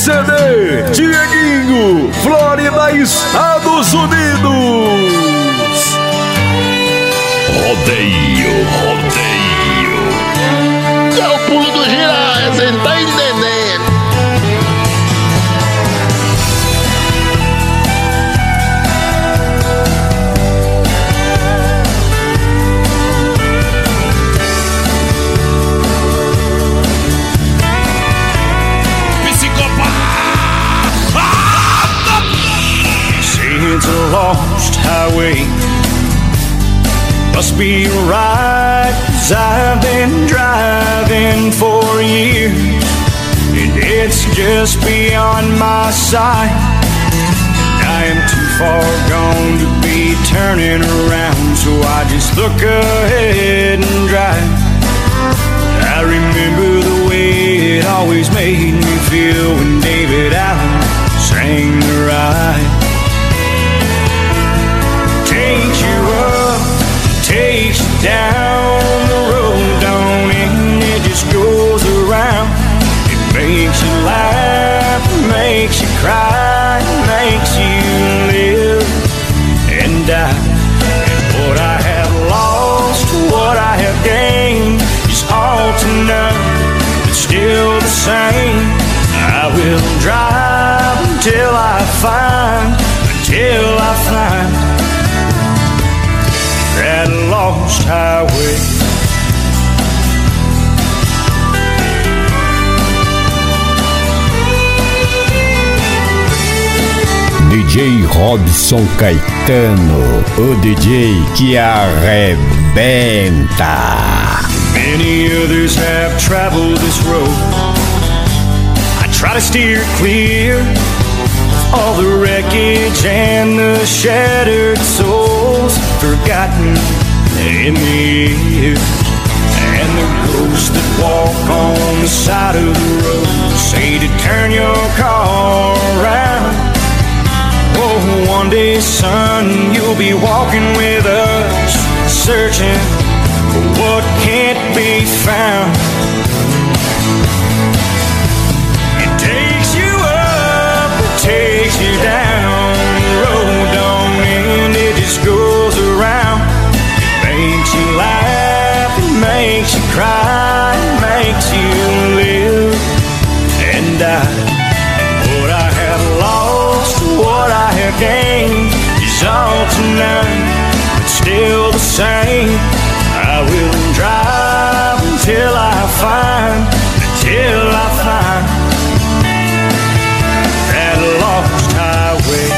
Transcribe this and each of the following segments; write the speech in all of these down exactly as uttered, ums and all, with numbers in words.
C D Dieguinho, Flórida, Estados Unidos. Rodeio, rodeio. É o pulo do Jiraya, cê tá entendendo? It's a lost highway. Must be right, 'cause I've been driving for years, and it's just beyond my sight. I am too far gone to be turning around, so I just look ahead and drive. I remember the way it always made me feel when David Allen sang the ride. Takes you up, takes you down the road, don't end, it just goes around. It makes you laugh, it makes you cry, it makes you live and die. And what I have lost, what I have gained, is all to none, but still the same. I will drive until I find, until I find that lost highway. D J Robson Caetano, o D J que arrebenta. Many others have traveled this road. I try to steer clear of all the wreckage and the shattered souls forgotten in the years, and the ghosts that walk on the side of the road say to turn your car around. Oh, one day, son, you'll be walking with us, searching for what can't be found. It takes you up, it takes you down, the road don't end, it just goes around. It makes you laugh, it makes you cry, it makes you live and die. What I have lost, what I have gained, is all to none, but still the same. I will drive until I find, until I find that lost highway.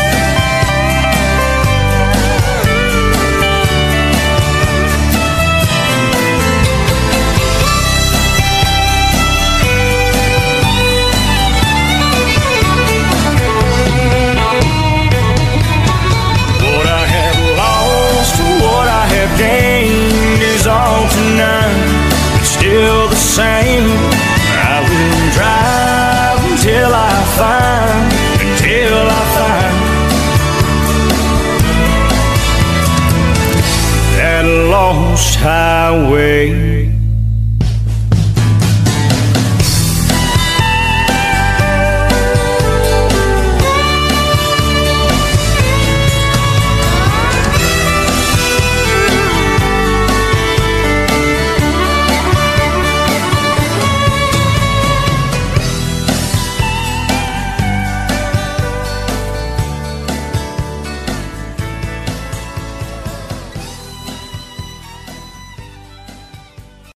Gained is all to none, but still the same. I will drive until I find, until I find that lost highway.